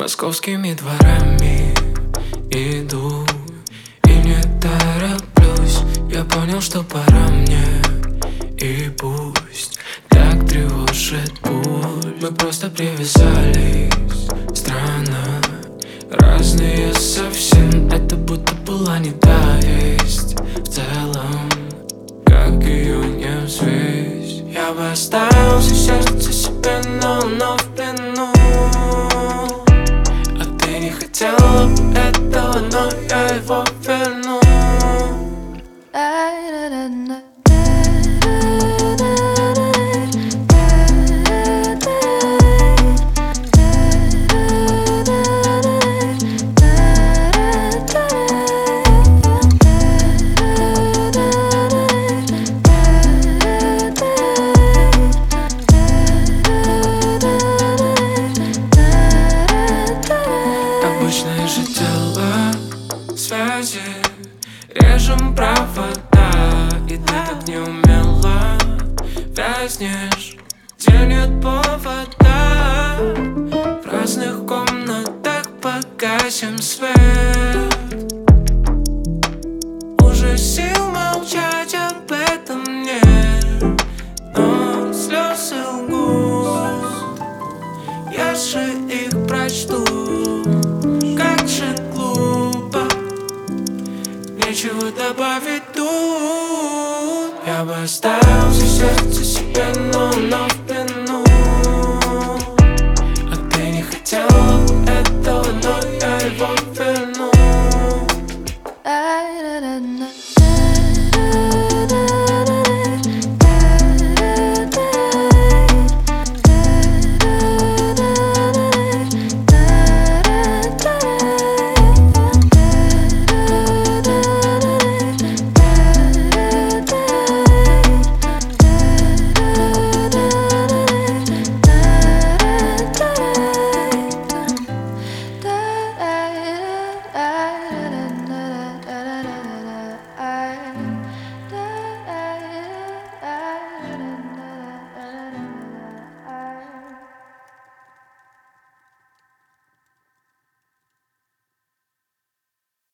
Московскими дворами иду и не тороплюсь. Я понял, что пора мне, и пусть так тревожит путь. Мы просто привязались, странно, разные совсем. Это будто была не та весть в целом, как ее не взвесь. Я бы оставил все сердце себе, но в плену. А ты не хотела бы этого, но я его верну. Обычное же дело, связи, режем провода. И ты так неумело вязнешь, где нет повода. В разных комнатах погасим свет. Уже сил молчать об этом нет, но слезы лгут, я же их прочту. Как же глупо, нечего добавить тут. Я бы оставил все сердце себе, но